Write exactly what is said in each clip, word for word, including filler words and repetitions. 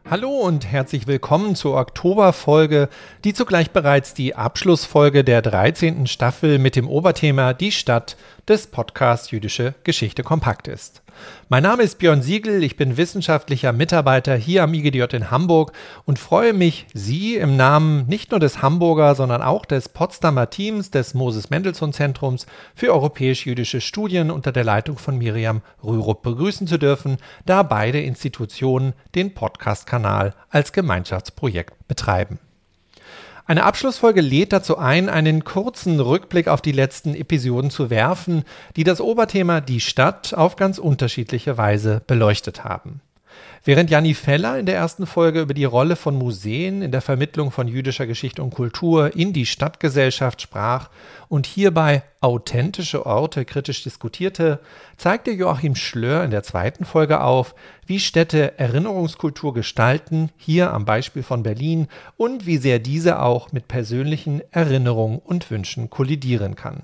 Hallo und herzlich willkommen zur Oktoberfolge, die zugleich bereits die Abschlussfolge der dreizehnten Staffel mit dem Oberthema Die Stadt des Podcasts Jüdische Geschichte kompakt ist. Mein Name ist Björn Siegel, ich bin wissenschaftlicher Mitarbeiter hier am I G D J in Hamburg und freue mich, Sie im Namen nicht nur des Hamburger, sondern auch des Potsdamer Teams des Moses-Mendelssohn-Zentrums für europäisch-jüdische Studien unter der Leitung von Miriam Rürup begrüßen zu dürfen, da beide Institutionen den Podcast-Kanal als Gemeinschaftsprojekt betreiben. Eine Abschlussfolge lädt dazu ein, einen kurzen Rückblick auf die letzten Episoden zu werfen, die das Oberthema Die Stadt auf ganz unterschiedliche Weise beleuchtet haben. Während Janni Feller in der ersten Folge über die Rolle von Museen in der Vermittlung von jüdischer Geschichte und Kultur in die Stadtgesellschaft sprach und hierbei authentische Orte kritisch diskutierte, zeigte Joachim Schlör in der zweiten Folge auf, wie Städte Erinnerungskultur gestalten, hier am Beispiel von Berlin, und wie sehr diese auch mit persönlichen Erinnerungen und Wünschen kollidieren kann.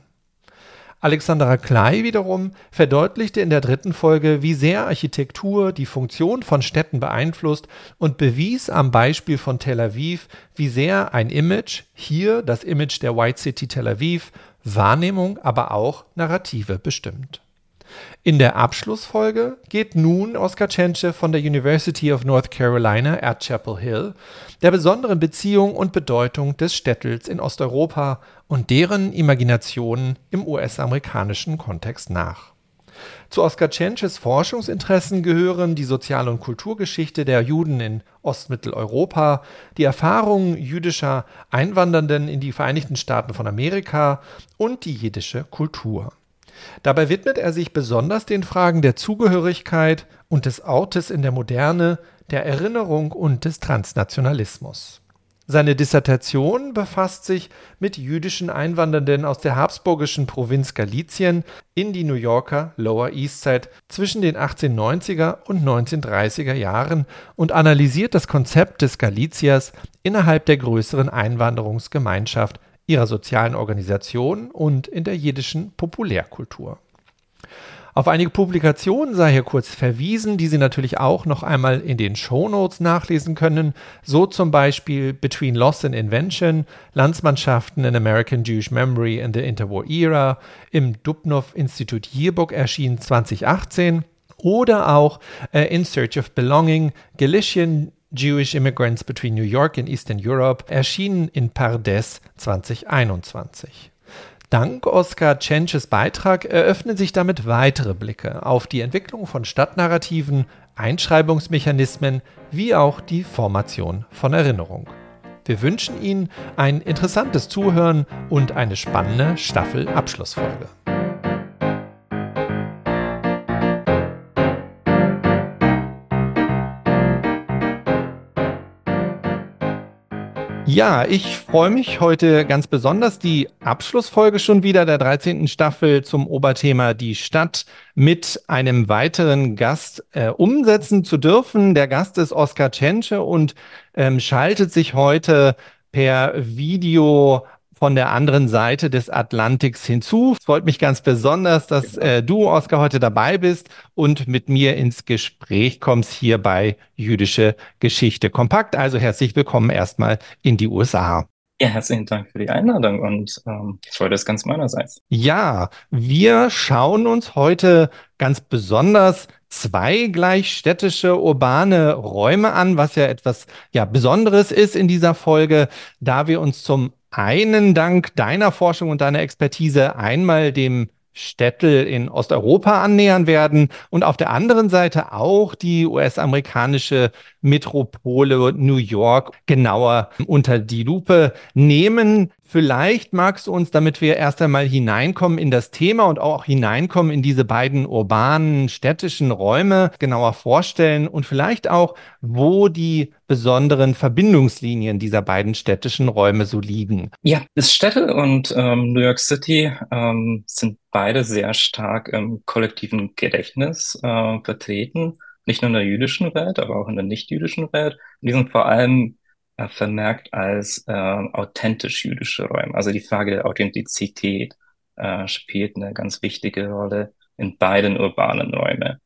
Alexandra Klei wiederum verdeutlichte in der dritten Folge, wie sehr Architektur die Funktion von Städten beeinflusst und bewies am Beispiel von Tel Aviv, wie sehr ein Image, hier das Image der White City Tel Aviv, Wahrnehmung, aber auch Narrative bestimmt. In der Abschlussfolge geht nun Oskar Tschentsche von der University of North Carolina at Chapel Hill der besonderen Beziehung und Bedeutung des Städtels in Osteuropa und deren Imaginationen im U S-amerikanischen Kontext nach. Zu Oskar Tschentsches Forschungsinteressen gehören die Sozial- und Kulturgeschichte der Juden in Ostmitteleuropa, die Erfahrungen jüdischer Einwandernden in die Vereinigten Staaten von Amerika und die jiddische Kultur. Dabei widmet er sich besonders den Fragen der Zugehörigkeit und des Ortes in der Moderne, der Erinnerung und des Transnationalismus. Seine Dissertation befasst sich mit jüdischen Einwandernden aus der habsburgischen Provinz Galizien in die New Yorker Lower East Side zwischen den achtzehnhundertneunziger und neunzehnhundertdreißiger Jahren und analysiert das Konzept des Galiziers innerhalb der größeren Einwanderungsgemeinschaft, ihrer sozialen Organisation und in der jiddischen Populärkultur. Auf einige Publikationen sei hier kurz verwiesen, die Sie natürlich auch noch einmal in den Shownotes nachlesen können, so zum Beispiel Between Loss and Invention, Landsmannschaften in American Jewish Memory in the Interwar Era, im Dubnow Institute Yearbook erschienen zwanzig achtzehn oder auch äh, In Search of Belonging, Galician Jewish Immigrants Between New York and Eastern Europe, erschienen in Pardes zwanzig einundzwanzig. Dank Oskar Tschentsches Beitrag eröffnen sich damit weitere Blicke auf die Entwicklung von Stadtnarrativen, Einschreibungsmechanismen wie auch die Formation von Erinnerung. Wir wünschen Ihnen ein interessantes Zuhören und eine spannende Staffel-Abschlussfolge. Ja, ich freue mich heute ganz besonders, die Abschlussfolge schon wieder der dreizehnten Staffel zum Oberthema Die Stadt mit einem weiteren Gast äh, umsetzen zu dürfen. Der Gast ist Oskar Tschentsche und ähm, schaltet sich heute per Video von der anderen Seite des Atlantiks hinzu. Es freut mich ganz besonders, dass äh, du, Oskar, heute dabei bist und mit mir ins Gespräch kommst hier bei Jüdische Geschichte kompakt. Also herzlich willkommen erstmal in die U S A. Ja, herzlichen Dank für die Einladung und ähm, die Freude ist ganz meinerseits. Ja, wir schauen uns heute ganz besonders zwei gleichstädtische urbane Räume an, was ja etwas ja, Besonderes ist in dieser Folge, da wir uns zum einen dank deiner Forschung und deiner Expertise einmal dem Städtel in Osteuropa annähern werden und auf der anderen Seite auch die U S-amerikanische Metropole New York genauer unter die Lupe nehmen. Vielleicht magst du uns, damit wir erst einmal hineinkommen in das Thema und auch hineinkommen in diese beiden urbanen, städtischen Räume, genauer vorstellen und vielleicht auch, wo die besonderen Verbindungslinien dieser beiden städtischen Räume so liegen. Ja, das Städte und ähm, New York City ähm, sind beide sehr stark im kollektiven Gedächtnis äh, vertreten, nicht nur in der jüdischen Welt, aber auch in der nicht-jüdischen Welt. Und die sind vor allem äh, vermerkt als äh, authentisch jüdische Räume. Also die Frage der Authentizität äh, spielt eine ganz wichtige Rolle in beiden urbanen Räumen.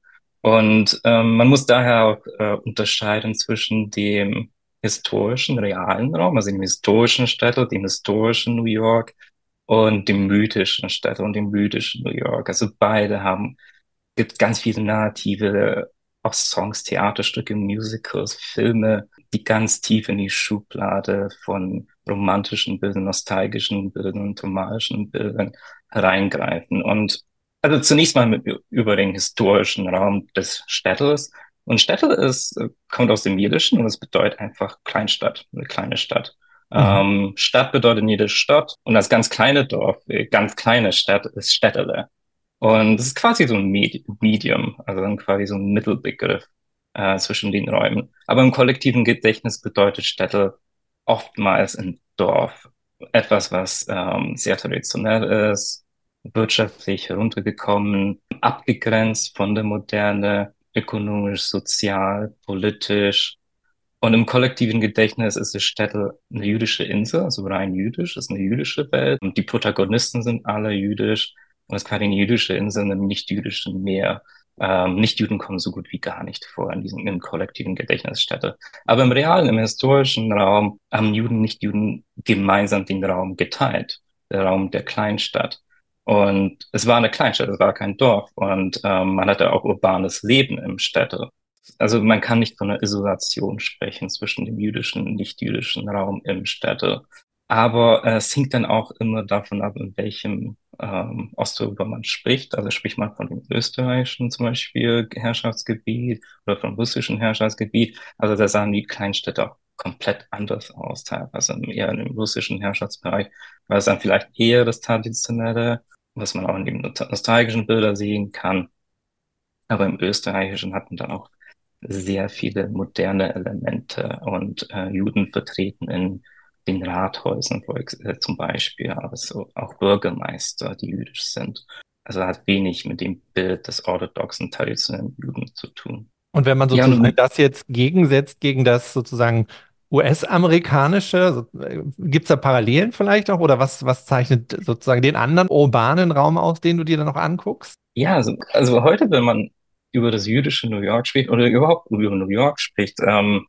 Und ähm, man muss daher auch äh, unterscheiden zwischen dem historischen, realen Raum, also dem historischen Städte, dem historischen New York und dem mythischen Städte und dem mythischen New York. Also beide haben, gibt ganz viele Narrative, auch Songs, Theaterstücke, Musicals, Filme, die ganz tief in die Schublade von romantischen Bildern, nostalgischen Bildern und romanischen Bildern hereingreifen. Und also zunächst mal mit, über den historischen Raum des Städtels. Und Städtel ist, äh, kommt aus dem Jiddischen und es bedeutet einfach Kleinstadt, eine kleine Stadt. Mhm. Ähm, Stadt bedeutet jede Stadt und das ganz kleine Dorf, äh, ganz kleine Stadt ist Städtele. Und es ist quasi so ein Medi- Medium, also dann quasi so ein Mittelbegriff äh, zwischen den Räumen. Aber im kollektiven Gedächtnis bedeutet Städte oftmals ein Dorf. Etwas, was ähm, sehr traditionell ist, wirtschaftlich heruntergekommen, abgegrenzt von der Moderne, ökonomisch, sozial, politisch. Und im kollektiven Gedächtnis ist die Städte eine jüdische Insel, also rein jüdisch, ist eine jüdische Welt. Und die Protagonisten sind alle jüdisch. Und es ist quasi eine jüdische Insel in einem nicht-jüdischen Meer. Ähm, Nichtjuden kommen so gut wie gar nicht vor in diesem, im kollektiven Gedächtnis Städte. Aber im realen, im historischen Raum haben Juden, Nichtjuden gemeinsam den Raum geteilt. Der Raum der Kleinstadt. Und es war eine Kleinstadt, es war kein Dorf. Und ähm, man hatte auch urbanes Leben im Städte. Also man kann nicht von einer Isolation sprechen zwischen dem jüdischen und nicht-jüdischen Raum im Städte. Aber äh, es hängt dann auch immer davon ab, in welchem ähm, Osteuropa man spricht. Also spricht man von dem österreichischen zum Beispiel Herrschaftsgebiet oder vom russischen Herrschaftsgebiet. Also da sahen die Kleinstädte auch komplett anders aus, teilweise eher in dem russischen Herrschaftsbereich, weil es dann vielleicht eher das Traditionelle, was man auch in den nostalgischen Bildern sehen kann. Aber im Österreichischen hatten dann auch sehr viele moderne Elemente und äh, Juden vertreten in den Rathäusern vor ex- äh, zum Beispiel, aber so auch Bürgermeister, die jüdisch sind. Also hat wenig mit dem Bild des orthodoxen traditionellen Juden zu tun. Und wenn man Ja, sozusagen und das jetzt gegensetzt gegen das sozusagen U S-amerikanische, so, gibt es da Parallelen vielleicht auch? Oder was, was zeichnet sozusagen den anderen urbanen Raum aus, den du dir dann noch anguckst? ja, also, also heute, wenn man über das jüdische New York spricht oder überhaupt über New York spricht, ähm,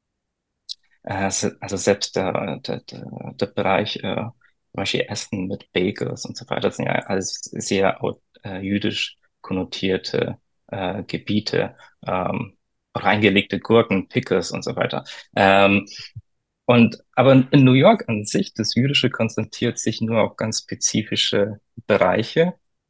Äh, se- also selbst der, der, der, der Bereich, äh, zum Beispiel Essen mit Bagels und so weiter, das sind ja alles sehr au- äh, jüdisch konnotierte äh, Gebiete, ähm, reingelegte Gurken, Pickles und so weiter. Ähm, und aber in New York an sich, das Jüdische konzentriert sich nur auf ganz spezifische Bereiche.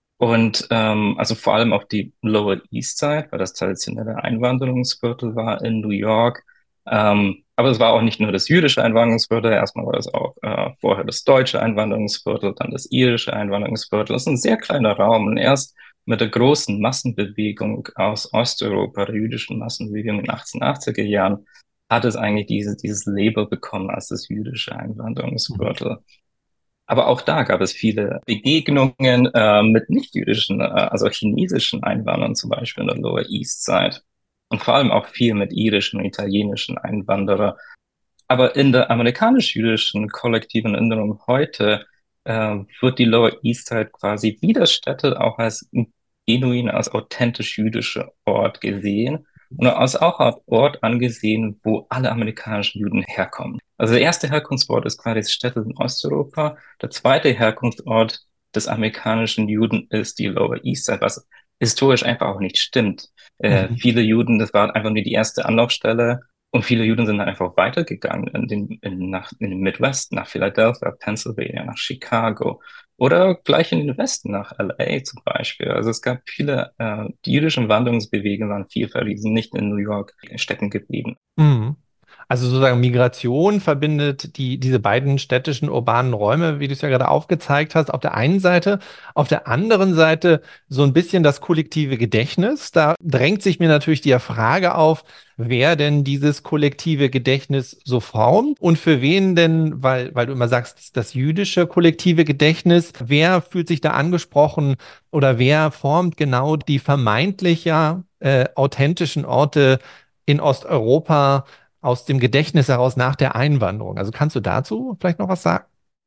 Und ähm, also vor allem auf die Lower East Side, weil das traditionelle Einwanderungsviertel war in New York. Ähm, aber es war auch nicht nur das jüdische Einwanderungsviertel, erstmal war das auch äh, vorher das deutsche Einwanderungsviertel, dann das irische Einwanderungsviertel. Das ist ein sehr kleiner Raum. Und erst mit der großen Massenbewegung aus Osteuropa, der jüdischen Massenbewegung in den achtzehnhundertachtziger Jahren, hat es eigentlich diese, dieses Label bekommen als das jüdische Mhm. Einwanderungsviertel. Aber auch da gab es viele Begegnungen äh, mit nichtjüdischen, äh, also chinesischen Einwanderern zum Beispiel in der Lower East Side. Und vor allem auch viel mit irischen und italienischen Einwanderern. Aber in der amerikanisch-jüdischen kollektiven Erinnerung heute äh, wird die Lower East Side quasi wie das Städte auch als genuin, als authentisch jüdischer Ort gesehen und als auch als Ort angesehen, wo alle amerikanischen Juden herkommen. Also der erste Herkunftsort ist quasi das Städte in Osteuropa. Der zweite Herkunftsort des amerikanischen Juden ist die Lower East Side, was historisch einfach auch nicht stimmt. Äh, Mhm. viele Juden, das war einfach nur die erste Anlaufstelle und viele Juden sind dann einfach weitergegangen in den, in, nach, in den Midwest, nach Philadelphia, Pennsylvania, nach Chicago oder gleich in den Westen, nach L A zum Beispiel. Also es gab viele, äh, die jüdischen Wanderungsbewegungen waren vielfältig, die sind nicht in New York stecken geblieben. Mhm. Also sozusagen Migration verbindet die, diese beiden städtischen urbanen Räume, wie du es ja gerade aufgezeigt hast, auf der einen Seite. Auf der anderen Seite so ein bisschen das kollektive Gedächtnis. Da drängt sich mir natürlich die Frage auf, wer denn dieses kollektive Gedächtnis so formt und für wen denn, weil, weil du immer sagst, das jüdische kollektive Gedächtnis, wer fühlt sich da angesprochen oder wer formt genau die vermeintlich ja äh, authentischen Orte in Osteuropa aus dem Gedächtnis heraus nach der Einwanderung. Also kannst du dazu vielleicht noch was sagen?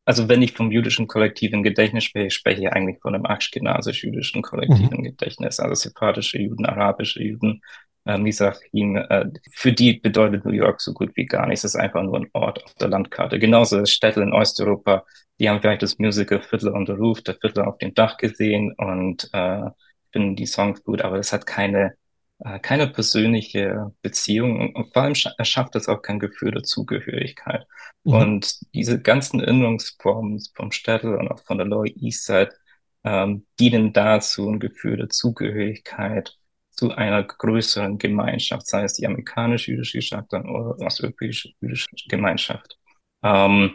Also wenn ich vom jüdischen kollektiven Gedächtnis spreche, spreche ich eigentlich von einem aschkenazisch-jüdischen Mhm. kollektiven Gedächtnis, also sephardisch Juden, arabische Juden, äh, Mizrahim. Äh, für die bedeutet New York so gut wie gar nichts. Es ist einfach nur ein Ort auf der Landkarte. Genauso Städte in Osteuropa, die haben vielleicht das Musical Fiddler on the Roof, der Fiddler auf dem Dach gesehen und äh, finden die Songs gut, aber es hat keine äh, keine persönliche Beziehung und, und vor allem scha erschafft es auch kein Gefühl der Zugehörigkeit. Mhm. Und diese ganzen Erinnerungsformen vom Städtel und auch von der Lower East Side ähm, dienen dazu, ein Gefühl der Zugehörigkeit zu einer größeren Gemeinschaft, sei es die amerikanisch-jüdische Gesellschaft oder osteuropäische jüdische Gemeinschaft. Ähm,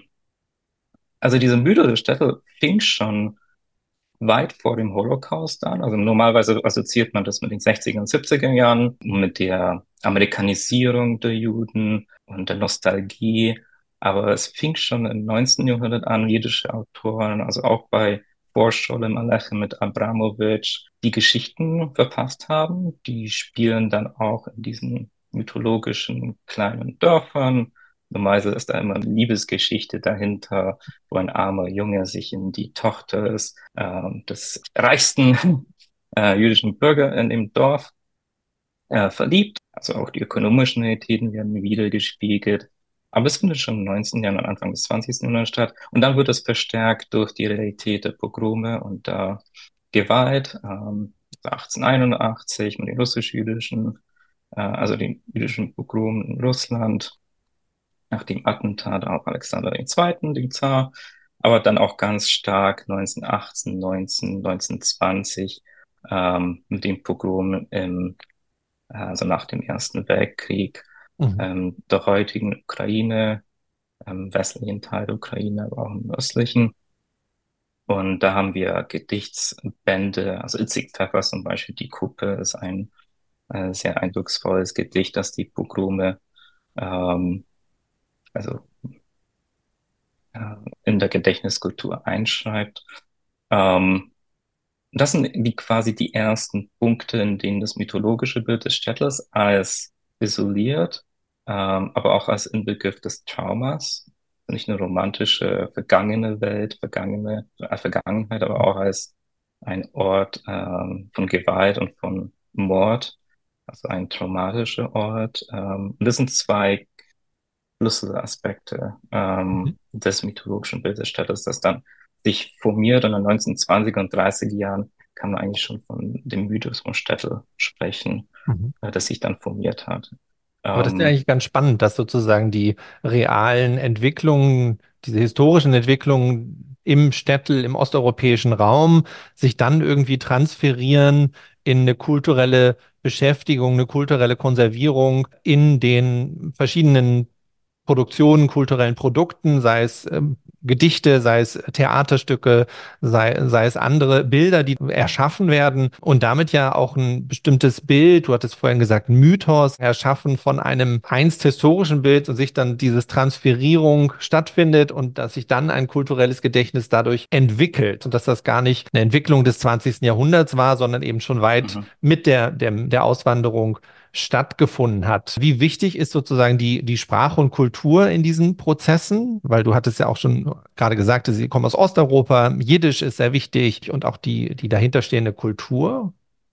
also diese Mythos der Städte fing schon weit vor dem Holocaust an. Also normalerweise assoziiert man das mit den sechziger und siebziger Jahren, mit der Amerikanisierung der Juden und der Nostalgie. Aber es fing schon im neunzehnten Jahrhundert an, jüdische Autoren, also auch bei Vor-Sholem Aleichem mit Abramowitsch, die Geschichten verfasst haben. Die spielen dann auch in diesen mythologischen kleinen Dörfern. Normalerweise ist da immer eine Liebesgeschichte dahinter, wo ein armer Junge sich in die Tochter des, äh, des reichsten äh, jüdischen Bürger in dem Dorf äh, verliebt. Also auch die ökonomischen Realitäten werden wiedergespiegelt. Aber es findet schon im neunzehnten. Jahrhundert und Anfang des zwanzigsten. Jahrhunderts statt. Und dann wird es verstärkt durch die Realität der Pogrome und der Gewalt. Ähm, achtzehnhunderteinundachtzig mit den russisch-jüdischen, äh, also den jüdischen Pogromen in Russland nach dem Attentat auf Alexander der Zweite., den Zar, aber dann auch ganz stark neunzehnhundertachtzehn, neunzehn, neunzehnhundertzwanzig ähm, mit dem Pogrom im, äh, also nach dem Ersten Weltkrieg Mhm. ähm, der heutigen Ukraine, im westlichen Teil der Ukraine, aber auch im östlichen. Und da haben wir Gedichtsbände, also Itzik Pfeffer zum Beispiel, Die Kuppe ist ein äh, sehr eindrucksvolles Gedicht, das die Pogrome ähm, also äh, in der Gedächtniskultur einschreibt. Ähm, das sind die quasi die ersten Punkte, in denen das mythologische Bild des Städters als isoliert, ähm, aber auch als Inbegriff des Traumas, nicht eine romantische vergangene Welt, vergangene äh, Vergangenheit, aber auch als ein Ort ähm, von Gewalt und von Mord, also ein traumatischer Ort. Ähm, und das sind zwei Schlüsselaspekte Mhm. ähm, des mythologischen Bildes Städtes, das dann sich formiert. Und in den neunzehnhundertzwanziger und dreißiger Jahren kann man eigentlich schon von dem Mythos von Städte sprechen, Mhm. äh, das sich dann formiert hat. Aber das ist ja Ähm, eigentlich ganz spannend, dass sozusagen die realen Entwicklungen, diese historischen Entwicklungen im Städtel, im osteuropäischen Raum sich dann irgendwie transferieren in eine kulturelle Beschäftigung, eine kulturelle Konservierung in den verschiedenen Produktionen, kulturellen Produkten, sei es ähm, Gedichte, sei es Theaterstücke, sei, sei es andere Bilder, die erschaffen werden und damit ja auch ein bestimmtes Bild, du hattest vorhin gesagt, Mythos, erschaffen von einem einst historischen Bild und sich dann dieses Transferierung stattfindet und dass sich dann ein kulturelles Gedächtnis dadurch entwickelt und dass das gar nicht eine Entwicklung des zwanzigsten. Jahrhunderts war, sondern eben schon weit mhm. mit der, der, der Auswanderung stattgefunden hat. Wie wichtig ist sozusagen die, die Sprache und Kultur in diesen Prozessen? Weil du hattest ja auch schon gerade gesagt, sie kommen aus Osteuropa, Jiddisch ist sehr wichtig und auch die, die dahinterstehende Kultur.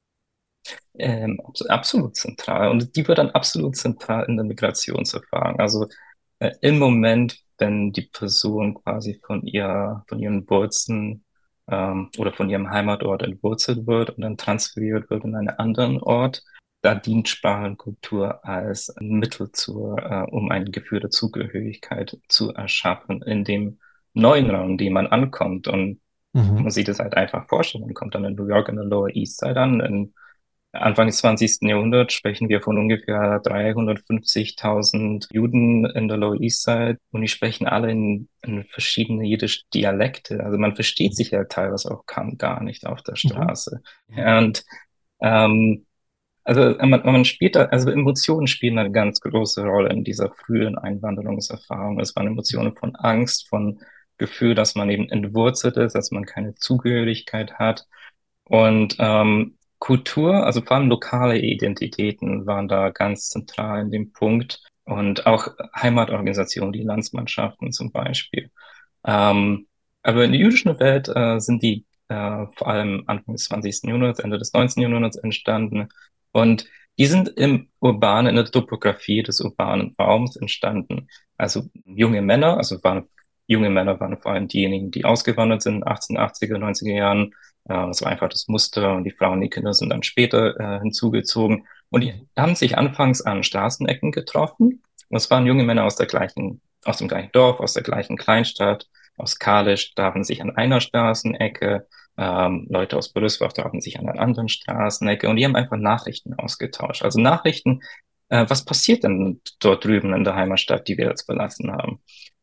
Ähm, abs- absolut zentral. Und die wird dann absolut zentral in der Migrationserfahrung. Also äh, im Moment, wenn die Person quasi von ihr, von ihren Wurzeln ähm, oder von ihrem Heimatort entwurzelt wird und dann transferiert wird in einen anderen Ort, da dient Sprache und Kultur als ein Mittel zur, äh, um ein Gefühl der Zugehörigkeit zu erschaffen in dem neuen Raum, in dem man ankommt. Und Mhm. man sieht es halt einfach vorstellen. Man kommt dann in New York in der Lower East Side an, in Anfang des zwanzigsten. Jahrhunderts sprechen wir von ungefähr dreihundertfünfzigtausend Juden in der Lower East Side und die sprechen alle in, in verschiedene jüdische Dialekte. Also man versteht sich ja teilweise auch kaum gar nicht auf der Mhm. Straße. Ja, und ähm, also man, man spielt da, also Emotionen spielen eine ganz große Rolle in dieser frühen Einwanderungserfahrung. Es waren Emotionen von Angst, von Gefühl, dass man eben entwurzelt ist, dass man keine Zugehörigkeit hat. Und ähm, Kultur, also vor allem lokale Identitäten waren da ganz zentral in dem Punkt. Und auch Heimatorganisationen, die Landsmannschaften zum Beispiel. Ähm, Aber in der jüdischen Welt äh, sind die äh, vor allem Anfang des zwanzigsten. Jahrhunderts, Ende des neunzehnten. Jahrhunderts entstanden. Und die sind im urbanen, in der Topografie des urbanen Raums entstanden. Also junge Männer, also waren, junge Männer waren vor allem diejenigen, die ausgewandert sind in den achtzehnhundertachtziger, neunziger Jahren. Äh, das war einfach das Muster und die Frauen, die Kinder sind dann später äh, hinzugezogen. Und die Mhm. haben sich anfangs an Straßenecken getroffen. Und es waren junge Männer aus der gleichen, aus dem gleichen Dorf, aus der gleichen Kleinstadt. Aus Kalisz trafen sich an einer Straßenecke, ähm, Leute aus Böriswach trafen sich an einer anderen Straßenecke und die haben einfach Nachrichten ausgetauscht. Also Nachrichten, äh, was passiert denn dort drüben in der Heimatstadt, die wir jetzt verlassen haben?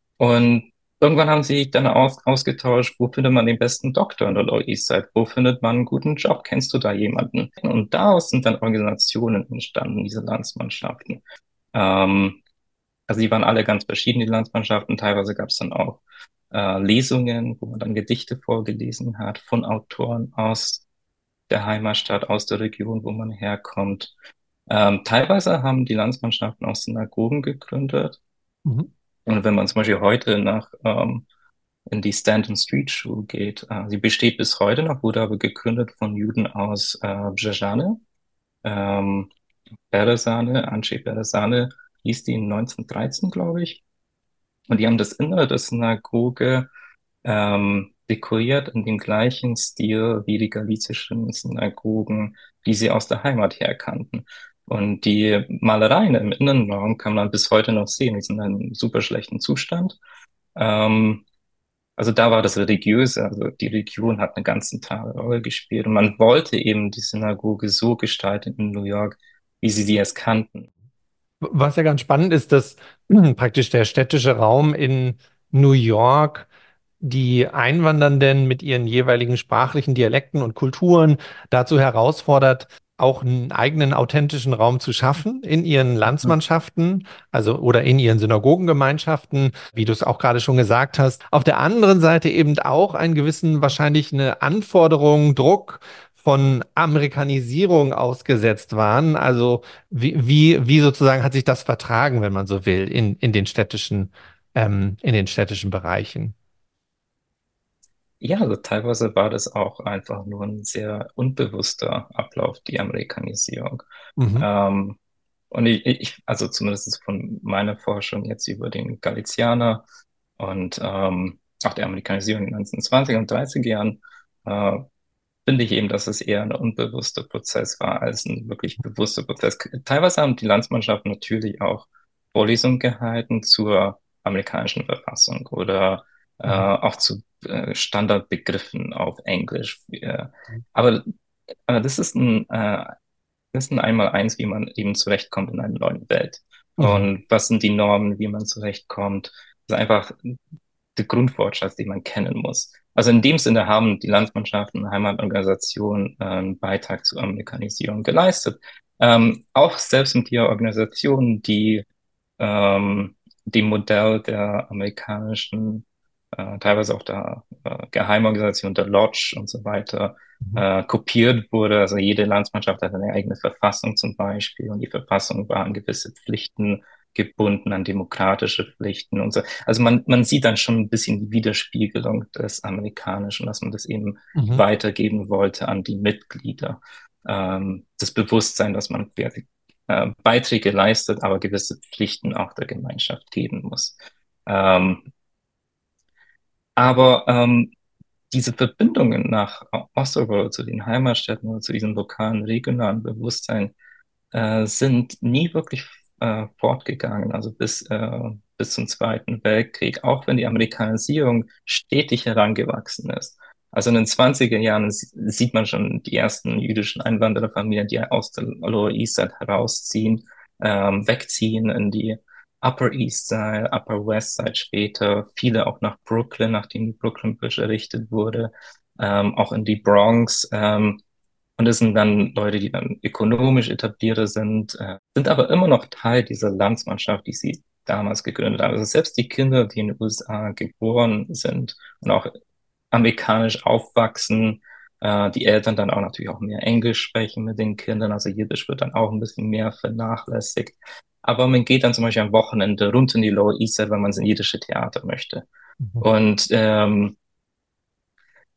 Und irgendwann haben sie dann aus, ausgetauscht, wo findet man den besten Doktor in der Lower East Side? Wo findet man einen guten Job? Kennst du da jemanden? Und daraus sind dann Organisationen entstanden, diese Landsmannschaften. Ähm, also die waren alle ganz verschieden, die Landsmannschaften. Teilweise gab es dann auch äh, Lesungen, wo man dann Gedichte vorgelesen hat von Autoren aus der Heimatstadt, aus der Region, wo man herkommt. Ähm, teilweise haben die Landsmannschaften auch Synagogen gegründet. Mhm. Und wenn man zum Beispiel heute nach ähm, in die Stanton Street Schule geht, äh, sie besteht bis heute noch, wurde aber gegründet von Juden aus äh, Brzezany. Ähm, Berezany, Andrzej Berezany hieß die in neunzehnhundertdreizehn, glaube ich. Und die haben das Innere der Synagoge ähm, dekoriert in dem gleichen Stil wie die galizischen Synagogen, die sie aus der Heimat her kannten. Und die Malereien im Innenraum kann man bis heute noch sehen. Die sind in einem super schlechten Zustand. Ähm, also da war das Religiöse, also die Religion hat eine ganz zentrale Rolle gespielt. Und man wollte eben die Synagoge so gestalten in New York, wie sie sie es kannten. Was ja ganz spannend ist, dass praktisch der städtische Raum in New York die Einwandernden mit ihren jeweiligen sprachlichen Dialekten und Kulturen dazu herausfordert, auch einen eigenen authentischen Raum zu schaffen in ihren Landsmannschaften, also oder in ihren Synagogengemeinschaften, wie du es auch gerade schon gesagt hast. Auf der anderen Seite eben auch einen gewissen, wahrscheinlich eine Anforderung, Druck von Amerikanisierung ausgesetzt waren. Also wie, wie, wie sozusagen hat sich das vertragen, wenn man so will, in, in den städtischen, ähm, in den städtischen Bereichen? Ja, also teilweise war das auch einfach nur ein sehr unbewusster Ablauf, die Amerikanisierung. Mhm. Ähm, und ich, ich, also zumindest von meiner Forschung jetzt über den Galizianer und ähm, auch der Amerikanisierung in den neunzehnhundertzwanziger und dreißiger Jahren, äh, finde ich eben, dass es eher ein unbewusster Prozess war als ein wirklich bewusster Prozess. Teilweise haben die Landsmannschaften natürlich auch Vorlesungen gehalten zur amerikanischen Verfassung oder äh, Mhm. auch zu äh, Standardbegriffen auf Englisch. Äh, aber, aber das ist ein, äh, das ist ein Einmaleins, wie man eben zurechtkommt in einer neuen Welt. Mhm. Und was sind die Normen, wie man zurechtkommt? Das ist einfach der Grundwortschatz, den man kennen muss. Also in dem Sinne haben die Landsmannschaften, Heimatorganisationen äh, einen Beitrag zur Amerikanisierung geleistet. Ähm, auch selbst mit der Organisation, die ähm, dem Modell der amerikanischen, äh, teilweise auch der äh, Geheimorganisation, der Lodge und so weiter, Mhm. äh, kopiert wurde. Also jede Landsmannschaft hat eine eigene Verfassung zum Beispiel und die Verfassung war an gewisse Pflichten gebunden, an demokratische Pflichten und so. Also man, man sieht dann schon ein bisschen die Widerspiegelung des Amerikanischen, dass man das eben Mhm. weitergeben wollte an die Mitglieder. Ähm, das Bewusstsein, dass man äh, Beiträge leistet, aber gewisse Pflichten auch der Gemeinschaft geben muss. Ähm, aber ähm, diese Verbindungen nach Osteuropa, zu den Heimatstädten oder zu diesem lokalen, regionalen Bewusstsein äh, sind nie wirklich äh, fortgegangen, also bis, äh, bis zum Zweiten Weltkrieg, auch wenn die Amerikanisierung stetig herangewachsen ist. Also in den zwanziger Jahren sie- sieht man schon die ersten jüdischen Einwandererfamilien, die aus der Lower East Side herausziehen, ähm, wegziehen in die Upper East Side, Upper West Side später, viele auch nach Brooklyn, nachdem die Brooklyn Bridge errichtet wurde, ähm, auch in die Bronx. Ähm, und das sind dann Leute, die dann ökonomisch etablierter sind, äh, sind aber immer noch Teil dieser Landsmannschaft, die sie damals gegründet haben. Also selbst die Kinder, die in den U S A geboren sind und auch amerikanisch aufwachsen, äh, die Eltern dann auch natürlich auch mehr Englisch sprechen mit den Kindern, also Jiddisch wird dann auch ein bisschen mehr vernachlässigt. Aber man geht dann zum Beispiel am Wochenende runter in die Lower East Side, wenn man ins jiddische Theater möchte. Mhm. Und ähm,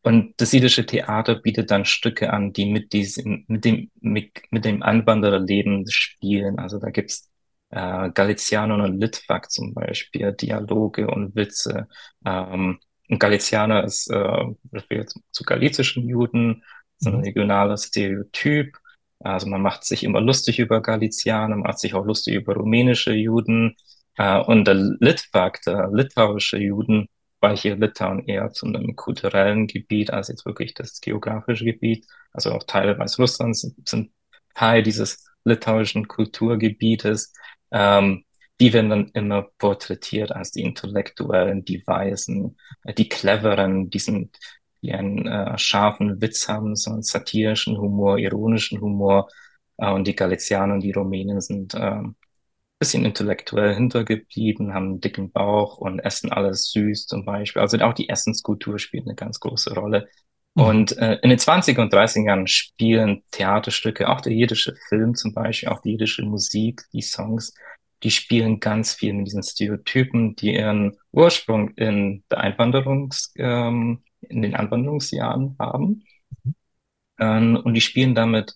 Und das jiddische Theater bietet dann Stücke an, die mit diesem, mit dem, mit, mit dem Einwandererleben spielen. Also da gibt's äh, Galizianer und Litvak zum Beispiel, Dialoge und Witze. Ähm, ein Galizianer ist äh, referiert zu galizischen Juden, so ein Mhm. regionales Stereotyp. Also man macht sich immer lustig über Galizianer, man macht sich auch lustig über rumänische Juden. Äh, und der Litvak, der litauische Juden, weil hier Litauen eher zu einem kulturellen Gebiet als jetzt wirklich das geografische Gebiet, also auch Teile Weißrusslands sind, sind Teil dieses litauischen Kulturgebietes. Ähm, Die werden dann immer porträtiert als die Intellektuellen, die Weisen, äh, die Cleveren, die sind, die einen äh, scharfen Witz haben, so einen satirischen Humor, ironischen Humor. Äh, und die Galizianer und die Rumänen sind ähm, bisschen intellektuell hintergeblieben, haben einen dicken Bauch und essen alles süß zum Beispiel. Also auch die Essenskultur spielt eine ganz große Rolle. Mhm. Und äh, in den zwanziger und dreißiger Jahren spielen Theaterstücke, auch der jiddische Film zum Beispiel, auch die jiddische Musik, die Songs, die spielen ganz viel mit diesen Stereotypen, die ihren Ursprung in der Einwanderungs, ähm, in den Einwanderungsjahren haben. Ähm, und die spielen damit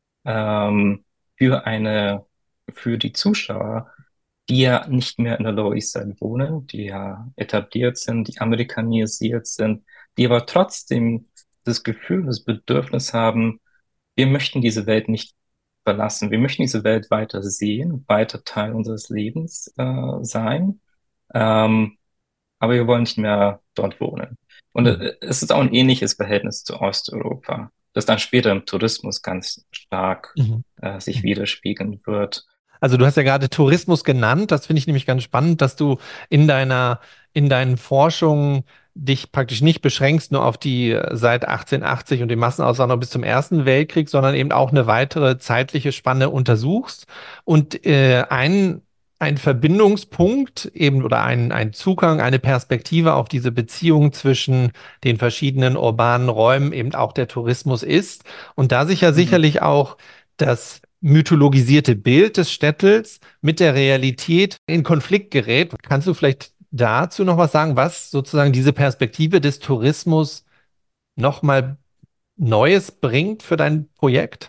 ähm, für eine, für die Zuschauer, die ja nicht mehr in der Lower East Side wohnen, die ja etabliert sind, die amerikanisiert sind, die aber trotzdem das Gefühl, das Bedürfnis haben, wir möchten diese Welt nicht verlassen, wir möchten diese Welt weiter sehen, weiter Teil unseres Lebens äh, sein, ähm, aber wir wollen nicht mehr dort wohnen. Und Mhm. äh, es ist auch ein ähnliches Verhältnis zu Osteuropa, das dann später im Tourismus ganz stark Mhm. äh, sich Mhm. widerspiegeln wird. Also du hast ja gerade Tourismus genannt. Das finde ich nämlich ganz spannend, dass du in deiner, in deinen Forschungen dich praktisch nicht beschränkst nur auf die äh, seit achtzehnhundertachtzig und die Massenauswanderung bis zum Ersten Weltkrieg, sondern eben auch eine weitere zeitliche Spanne untersuchst. Und äh, ein, ein Verbindungspunkt eben oder ein, ein Zugang, eine Perspektive auf diese Beziehung zwischen den verschiedenen urbanen Räumen eben auch der Tourismus ist. Und da sich ja Mhm. sicherlich auch das mythologisierte Bild des Städtels mit der Realität in Konflikt gerät. Kannst du vielleicht dazu noch was sagen, was sozusagen diese Perspektive des Tourismus nochmal Neues bringt für dein Projekt?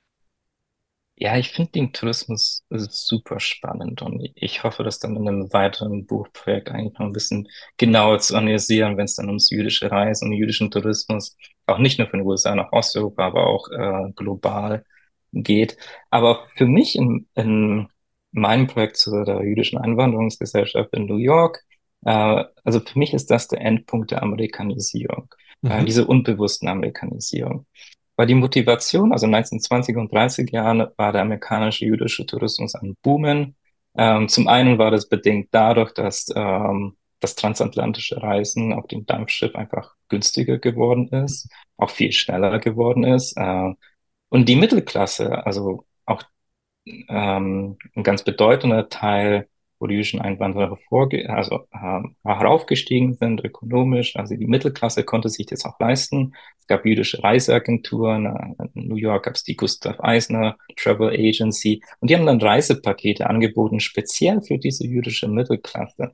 Ja, ich finde den Tourismus super spannend und ich hoffe, das dann in einem weiteren Buchprojekt eigentlich noch ein bisschen genauer zu analysieren, wenn es dann ums jüdische Reisen und jüdischen Tourismus, auch nicht nur von den U S A nach Osteuropa, aber auch äh, global geht. Aber für mich in, in meinem Projekt zu der jüdischen Einwanderungsgesellschaft in New York, äh, also für mich ist das der Endpunkt der Amerikanisierung, äh, Mhm. diese unbewussten Amerikanisierung. Weil die Motivation, also neunzehnhundertzwanziger und dreißiger Jahren, war der amerikanische jüdische Tourismus am Boomen. Ähm, zum einen war das bedingt dadurch, dass ähm, das transatlantische Reisen auf dem Dampfschiff einfach günstiger geworden ist, auch viel schneller geworden ist. Äh, und die Mittelklasse, also auch ähm, ein ganz bedeutender Teil, wo die jüdischen Einwanderer hervorge also, ähm, heraufgestiegen sind ökonomisch. Also die Mittelklasse konnte sich das auch leisten. Es gab jüdische Reiseagenturen. Äh, in New York gab es die Gustav Eisner Travel Agency. Und die haben dann Reisepakete angeboten, speziell für diese jüdische Mittelklasse.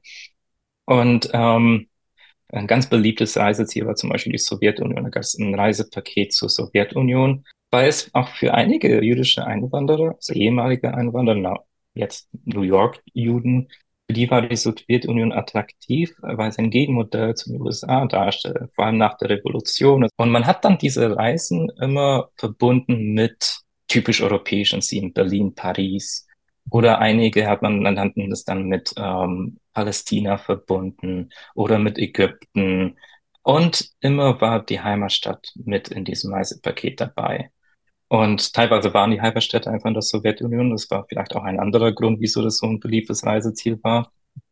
Und ähm, ein ganz beliebtes Reiseziel war zum Beispiel die Sowjetunion. Da gab es ein Reisepaket zur Sowjetunion, weil es auch für einige jüdische Einwanderer, also ehemalige Einwanderer, na, jetzt New York-Juden, für die war die Sowjetunion attraktiv, weil es ein Gegenmodell zu den U S A darstellt, vor allem nach der Revolution. Und man hat dann diese Reisen immer verbunden mit typisch europäischen Zielen, Berlin, Paris. Oder einige hat man, dann hatten das dann mit ähm, Palästina verbunden oder mit Ägypten. Und immer war die Heimatstadt mit in diesem Reisepaket dabei. Und teilweise waren die Heimatstädte einfach in der Sowjetunion. Das war vielleicht auch ein anderer Grund, wieso das so ein beliebtes Reiseziel war.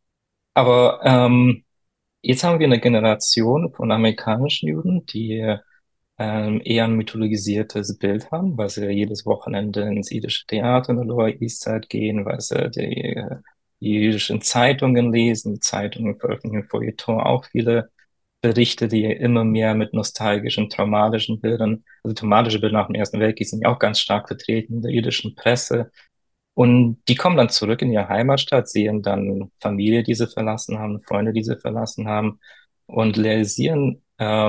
Aber ähm, jetzt haben wir eine Generation von amerikanischen Juden, die ähm, eher ein mythologisiertes Bild haben, weil sie jedes Wochenende ins jüdische Theater in der Lower East Side gehen, weil sie die, die jüdischen Zeitungen lesen. Die Zeitungen veröffentlichen im Feuilleton auch viele Berichte, die immer mehr mit nostalgischen, traumatischen Bildern, also traumatische Bilder nach dem Ersten Weltkrieg sind ja auch ganz stark vertreten in der jüdischen Presse. Und die kommen dann zurück in ihre Heimatstadt, sehen dann Familie, die sie verlassen haben, Freunde, die sie verlassen haben und realisieren, ähm,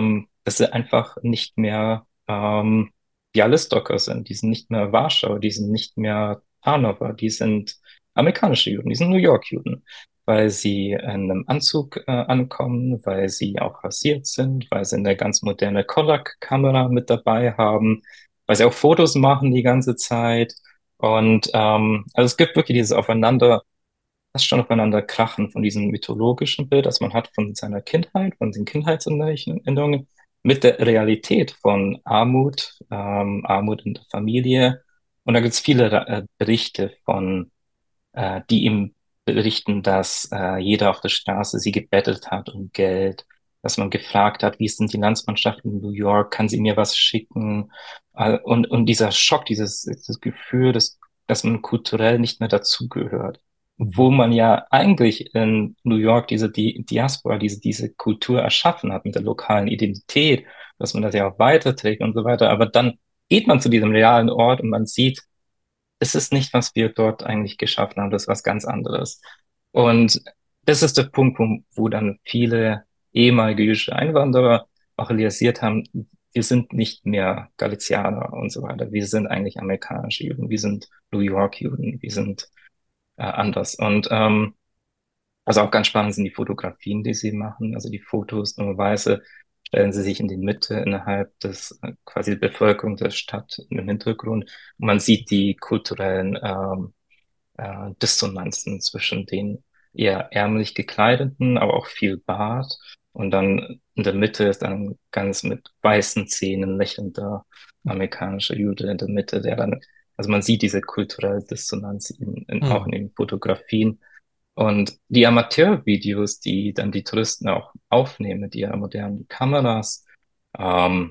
dass sie einfach nicht mehr ähm, Bialystoker sind, die sind nicht mehr Warschau, die sind nicht mehr Tarnower, die sind amerikanische Juden, die sind New York-Juden, weil sie in einem Anzug äh, ankommen, weil sie auch rasiert sind, weil sie eine ganz moderne Kodak-Kamera mit dabei haben, weil sie auch Fotos machen die ganze Zeit. Und ähm, also es gibt wirklich dieses Aufeinander, fast schon aufeinander krachen von diesem mythologischen Bild, das man hat von seiner Kindheit, von den Kindheitserinnerungen, mit der Realität von Armut, ähm, Armut in der Familie. Und da gibt es viele äh, Berichte von, äh, die ihm berichten, dass äh, jeder auf der Straße sie gebettelt hat um Geld, dass man gefragt hat, wie sind die Landsmannschaften in New York, kann sie mir was schicken? Äh, und, und dieser Schock, dieses, dieses Gefühl, dass, dass man kulturell nicht mehr dazugehört, Mhm. obwohl man ja eigentlich in New York diese Di Diaspora, diese, diese Kultur erschaffen hat mit der lokalen Identität, dass man das ja auch weiterträgt und so weiter. Aber dann geht man zu diesem realen Ort und man sieht, es ist nicht, was wir dort eigentlich geschaffen haben, das ist was ganz anderes. Und das ist der Punkt, wo, wo dann viele ehemalige jüdische Einwanderer auch realisiert haben, wir sind nicht mehr Galizianer und so weiter. Wir sind eigentlich amerikanische Juden, wir sind New York Juden, wir sind äh, anders. Und ähm, also auch ganz spannend sind die Fotografien, die sie machen. Also die Fotos, dummerweise stellen sie sich in die Mitte innerhalb des äh, quasi der Bevölkerung der Stadt im Hintergrund. Und man sieht die kulturellen ähm, äh, Dissonanzen zwischen den eher ärmlich gekleideten, aber auch viel Bart. Und dann in der Mitte ist dann ganz mit weißen Zähnen lächelnder amerikanischer Jude in der Mitte, der dann, also man sieht diese kulturelle Dissonanz in, in, auch Mhm. in den Fotografien. Und die Amateurvideos, die dann die Touristen auch aufnehmen mit ihren modernen Kameras, ähm,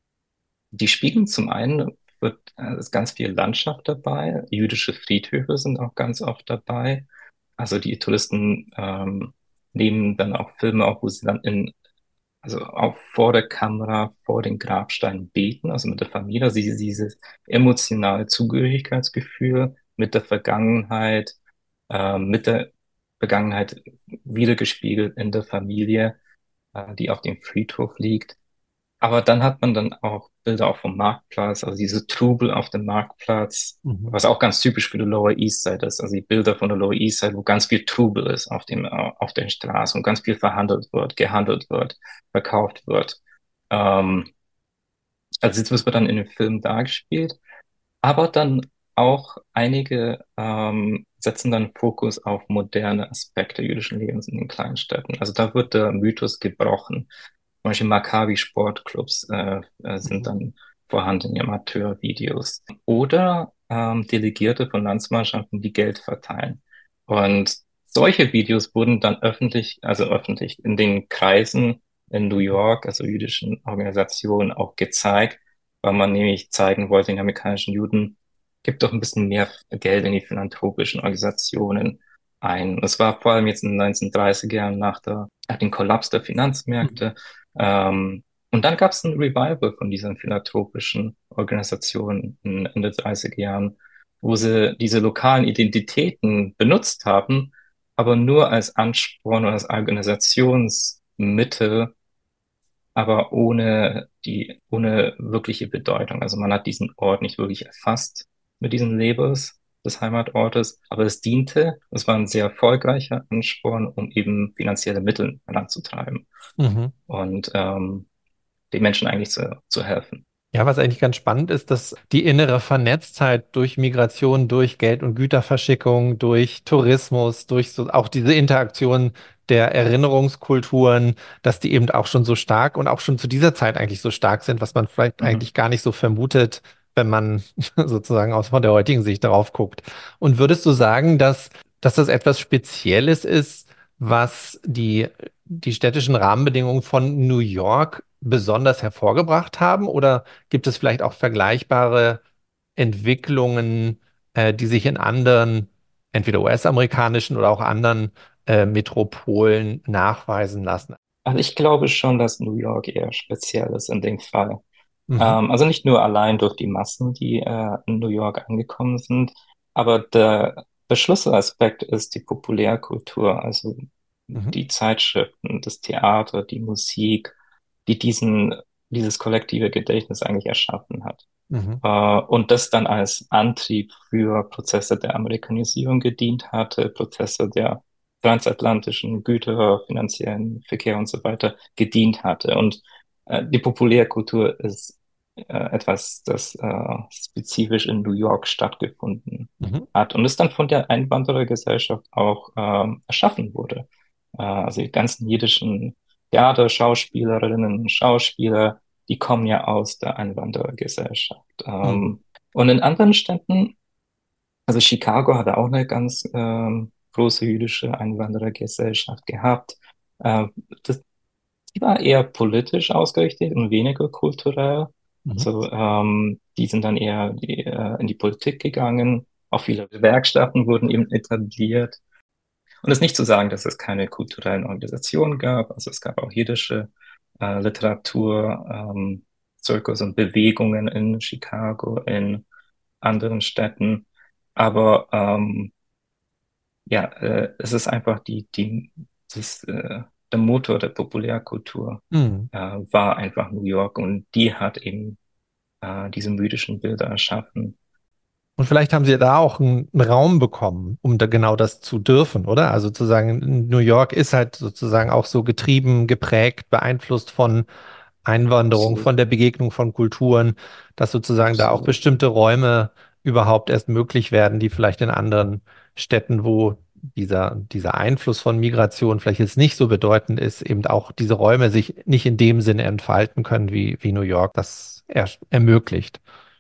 die spiegeln zum einen, wird, äh, ist ganz viel Landschaft dabei. Jüdische Friedhöfe sind auch ganz oft dabei. Also die Touristen ähm, nehmen dann auch Filme auf, wo sie dann in, also auch vor der Kamera, vor den Grabsteinen beten, also mit der Familie, also dieses dieses emotionale Zugehörigkeitsgefühl mit der Vergangenheit, äh, mit der Vergangenheit wiedergespiegelt in der Familie, äh, die auf dem Friedhof liegt. Aber dann hat man dann auch Bilder auch vom Marktplatz, also diese Trubel auf dem Marktplatz, Mhm. was auch ganz typisch für die Lower East Side ist. Also die Bilder von der Lower East Side, wo ganz viel Trubel ist auf dem, äh, auf den Straßen und ganz viel verhandelt wird, gehandelt wird, verkauft wird. Ähm, also jetzt wird dann in dem Film dargespielt, aber dann auch einige ähm, setzen dann Fokus auf moderne Aspekte jüdischen Lebens in den kleinen Städten. Also da wird der Mythos gebrochen. Zum Beispiel Maccabi-Sportclubs äh, äh, sind Mhm. dann vorhanden in Amateurvideos. Oder ähm, Delegierte von Landsmannschaften, die Geld verteilen. Und solche Videos wurden dann öffentlich, also öffentlich in den Kreisen in New York, also jüdischen Organisationen, auch gezeigt, weil man nämlich zeigen wollte, den amerikanischen Juden, gibt doch ein bisschen mehr Geld in die philanthropischen Organisationen ein. Es war vor allem jetzt in den neunzehnhundertdreißiger Jahren nach der, nach dem Kollaps der Mhm. Finanzmärkte. Ähm, und dann gab es ein Revival von diesen philanthropischen Organisationen in, in den dreißiger Jahren, wo sie diese lokalen Identitäten benutzt haben, aber nur als Ansporn und als Organisationsmittel, aber ohne die, ohne wirkliche Bedeutung. Also man hat diesen Ort nicht wirklich erfasst mit diesen Labels des Heimatortes, aber es diente, es war ein sehr erfolgreicher Ansporn, um eben finanzielle Mittel heranzutreiben Mhm. und ähm, den Menschen eigentlich zu, zu helfen. Ja, was eigentlich ganz spannend ist, dass die innere Vernetztheit durch Migration, durch Geld- und Güterverschickung, durch Tourismus, durch so auch diese Interaktion der Erinnerungskulturen, dass die eben auch schon so stark und auch schon zu dieser Zeit eigentlich so stark sind, was man vielleicht Mhm. eigentlich gar nicht so vermutet, wenn man sozusagen aus von der heutigen Sicht darauf guckt. Und würdest du sagen, dass, dass das etwas Spezielles ist, was die, die städtischen Rahmenbedingungen von New York besonders hervorgebracht haben? Oder gibt es vielleicht auch vergleichbare Entwicklungen, äh, die sich in anderen, entweder U S-amerikanischen oder auch anderen äh, Metropolen nachweisen lassen? Also ich glaube schon, dass New York eher speziell ist in dem Fall. Mhm. Ähm, also nicht nur allein durch die Massen, die äh, in New York angekommen sind, aber der, der Schlüsselaspekt ist die Populärkultur, also Mhm. die Zeitschriften, das Theater, die Musik, die diesen dieses kollektive Gedächtnis eigentlich erschaffen hat. Mhm. Äh, und das dann als Antrieb für Prozesse der Amerikanisierung gedient hatte, Prozesse der transatlantischen Güter, finanziellen Verkehr und so weiter gedient hatte. Und äh, die Populärkultur ist äh, etwas, das äh, spezifisch in New York stattgefunden Mhm. hat und es dann von der Einwanderergesellschaft auch ähm, erschaffen wurde. Äh, also die ganzen jiddischen Theater, Schauspielerinnen und Schauspieler, die kommen ja aus der Einwanderergesellschaft. Mhm. Ähm, und in anderen Städten, also Chicago hatte auch eine ganz ähm, große jüdische Einwanderergesellschaft gehabt. Äh, das, die war eher politisch ausgerichtet und weniger kulturell. Mhm. Also ähm, die sind dann eher die, äh, in die Politik gegangen. Auch viele Gewerkschaften wurden eben etabliert. Und es ist nicht zu sagen, dass es keine kulturellen Organisationen gab. Also es gab auch jiddische äh, Literatur, ähm, Zirkus und Bewegungen in Chicago, in anderen Städten. Aber ähm, ja, äh, es ist einfach die, die, das, äh, der Motor der Populärkultur Mhm. äh, war einfach New York und die hat eben äh, diese mythischen Bilder erschaffen. Und vielleicht haben Sie da auch einen, einen Raum bekommen, um da genau das zu dürfen, oder? Also zu sagen, New York ist halt sozusagen auch so getrieben, geprägt, beeinflusst von Einwanderung, Absolut, von der Begegnung von Kulturen, dass sozusagen da auch absolut. bestimmte Räume überhaupt erst möglich werden, die vielleicht in anderen Städten, wo dieser, dieser Einfluss von Migration vielleicht jetzt nicht so bedeutend ist, eben auch diese Räume sich nicht in dem Sinne entfalten können, wie, wie New York das er, ermöglicht.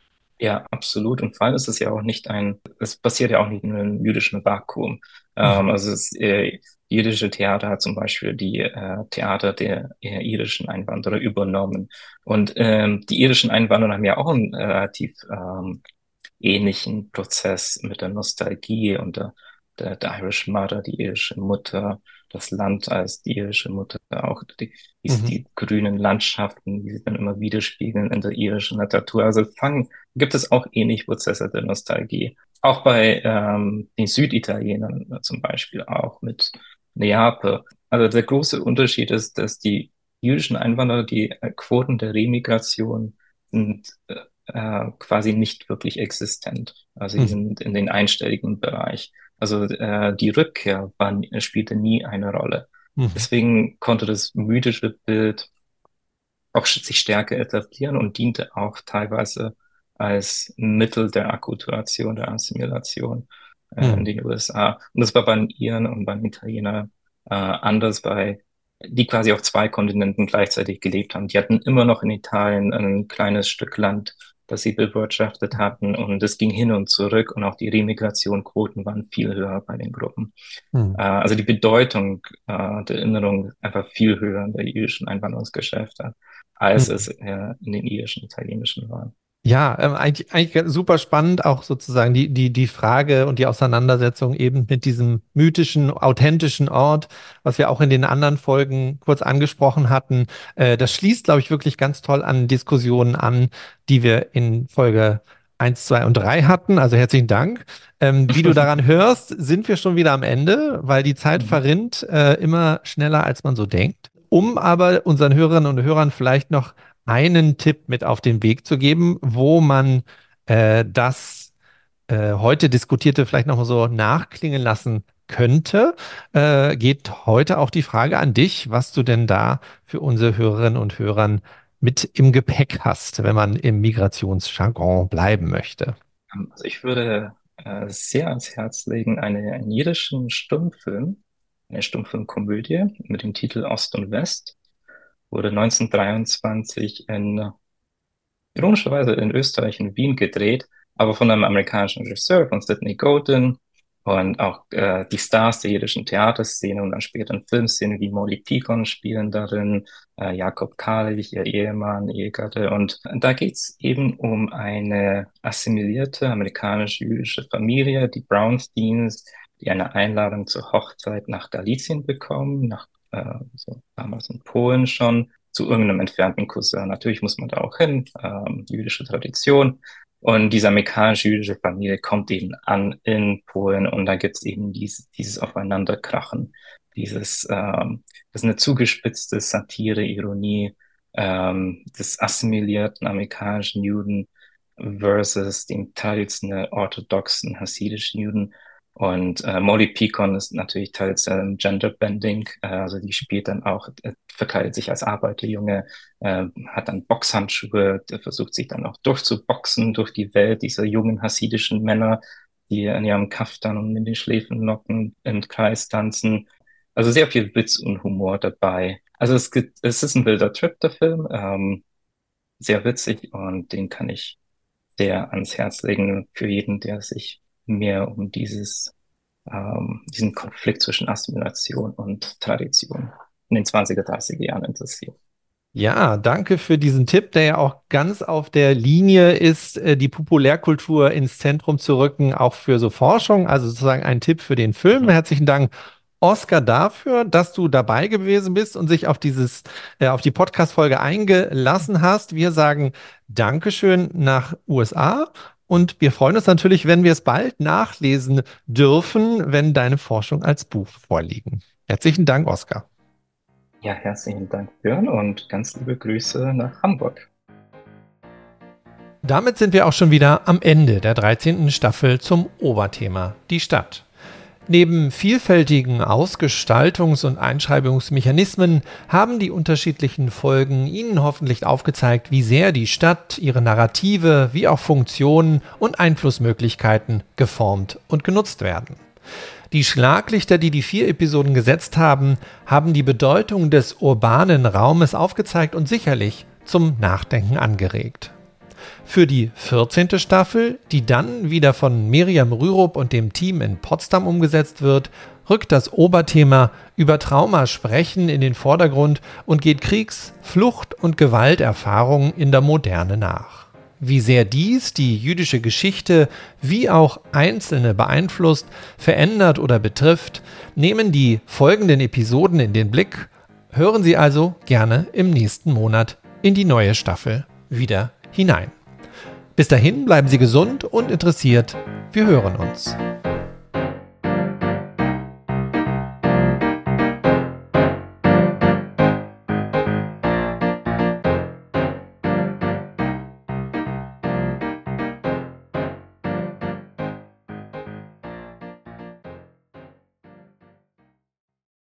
Ja, absolut. Und vor allem ist es ja auch nicht ein, es passiert ja auch nicht in einem jüdischen Vakuum. Mhm. Ähm, also es, äh, jüdische Theater hat zum Beispiel die äh, Theater der äh, irischen Einwanderer übernommen. Und ähm, die irischen Einwanderer haben ja auch einen äh, relativ ähm, ähnlichen Prozess mit der Nostalgie und der, der, der Irish Mother, die irische Mutter, das Land als die irische Mutter, auch die, die, Mhm. die grünen Landschaften, die sich dann immer widerspiegeln in der irischen Natur. Also fangen, gibt es auch ähnlich Prozesse der Nostalgie. Auch bei ähm, den Süditalienern zum Beispiel, auch mit Neapel. Also der große Unterschied ist, dass die jüdischen Einwanderer, die äh, Quoten der Remigration sind äh, äh, quasi nicht wirklich existent. Also die Mhm. sind in den einstelligen Bereich. Also äh, die Rückkehr war, spielte nie eine Rolle. Mhm. Deswegen konnte das mythische Bild auch sich stärker etablieren und diente auch teilweise als Mittel der Akkulturation, der Assimilation äh, in Mhm. den U S A. Und das war bei den Iren und beim Italiener äh, anders, weil die quasi auf zwei Kontinenten gleichzeitig gelebt haben. Die hatten immer noch in Italien ein kleines Stück Land, das sie bewirtschaftet hatten und es ging hin und zurück und auch die Remigrationquoten waren viel höher bei den Gruppen. Mhm. Äh, also die Bedeutung äh, der Erinnerung ist einfach viel höher in der jüdischen Einwanderungsgeschichte als es Mhm. äh, in den irischen, italienischen waren. Ja, ähm, eigentlich, eigentlich ganz super spannend, auch sozusagen die, die, die Frage und die Auseinandersetzung eben mit diesem mythischen, authentischen Ort, was wir auch in den anderen Folgen kurz angesprochen hatten. Äh, das schließt, glaube ich, wirklich ganz toll an Diskussionen an, die wir in Folge eins, zwei und drei hatten. Also herzlichen Dank. Ähm, wie du daran hörst, sind wir schon wieder am Ende, weil die Zeit Mhm. verrinnt äh, immer schneller, als man so denkt. Um aber unseren Hörerinnen und Hörern vielleicht noch einen Tipp mit auf den Weg zu geben, wo man äh, das äh, heute diskutierte vielleicht noch mal so nachklingen lassen könnte, äh, geht heute auch die Frage an dich, was du denn da für unsere Hörerinnen und Hörer mit im Gepäck hast, wenn man im Migrationsjargon bleiben möchte. Ähm, Also ich würde äh, sehr ans Herz legen, eine, einen jiddischen Stummfilm, eine Stummfilmkomödie mit dem Titel Ost und West, wurde neunzehnhundertdreiundzwanzig in ironischerweise in Österreich, in Wien gedreht, aber von einem amerikanischen Regisseur, von Sidney Godin und auch äh, die Stars der jiddischen Theaterszene und dann später in Filmszene wie Molly Picon spielen darin, äh, Jakob Kalich, ihr Ehemann, Ehegatte. Und da geht's eben um eine assimilierte amerikanisch-jüdische Familie, die Brownsteins, die eine Einladung zur Hochzeit nach Galizien bekommen, nach äh, so damals in Polen schon zu irgendeinem entfernten Cousin. Natürlich muss man da auch hin, ähm, jüdische Tradition. Und diese amerikanisch-jüdische Familie kommt eben an in Polen und da gibt's eben dieses, dieses Aufeinanderkrachen, dieses, ähm, das ist eine zugespitzte Satire, Ironie, ähm, des assimilierten amerikanischen Juden versus den traditionell orthodoxen hasidischen Juden. Und äh, Molly Picon ist natürlich teils ähm, Genderbending, äh, also die spielt dann auch, äh, verkleidet sich als Arbeiterjunge, äh, hat dann Boxhandschuhe, der versucht sich dann auch durchzuboxen durch die Welt dieser jungen hasidischen Männer, die in ihrem Kaftan und in den Schläfenlocken im Kreis tanzen. Also sehr viel Witz und Humor dabei. Also es gibt, es ist ein wilder Trip, der Film, ähm, sehr witzig und den kann ich sehr ans Herz legen für jeden, der sich mehr um dieses, ähm, diesen Konflikt zwischen Assimilation und Tradition in den zwanziger, dreißiger Jahren interessiert. Ja, danke für diesen Tipp, der ja auch ganz auf der Linie ist, äh, die Populärkultur ins Zentrum zu rücken, auch für so Forschung. Also sozusagen ein Tipp für den Film. Mhm. Herzlichen Dank, Oskar, dafür, dass du dabei gewesen bist und sich auf dieses, äh, auf die Podcast-Folge eingelassen hast. Wir sagen Dankeschön nach U S A und wir freuen uns natürlich, wenn wir es bald nachlesen dürfen, wenn deine Forschung als Buch vorliegen. Herzlichen Dank, Oskar. Ja, herzlichen Dank, Björn, und ganz liebe Grüße nach Hamburg. Damit sind wir auch schon wieder am Ende der dreizehnten Staffel zum Oberthema, die Stadt. Neben vielfältigen Ausgestaltungs- und Einschreibungsmechanismen haben die unterschiedlichen Folgen Ihnen hoffentlich aufgezeigt, wie sehr die Stadt, ihre Narrative, wie auch Funktionen und Einflussmöglichkeiten geformt und genutzt werden. Die Schlaglichter, die die vier Episoden gesetzt haben, haben die Bedeutung des urbanen Raumes aufgezeigt und sicherlich zum Nachdenken angeregt. Für die vierzehnte Staffel, die dann wieder von Miriam Rürup und dem Team in Potsdam umgesetzt wird, rückt das Oberthema über Traumasprechen in den Vordergrund und geht Kriegs-, Flucht- und Gewalterfahrungen in der Moderne nach. Wie sehr dies die jüdische Geschichte wie auch Einzelne beeinflusst, verändert oder betrifft, nehmen die folgenden Episoden in den Blick. Hören Sie also gerne im nächsten Monat in die neue Staffel wieder hinein. Bis dahin bleiben Sie gesund und interessiert. Wir hören uns.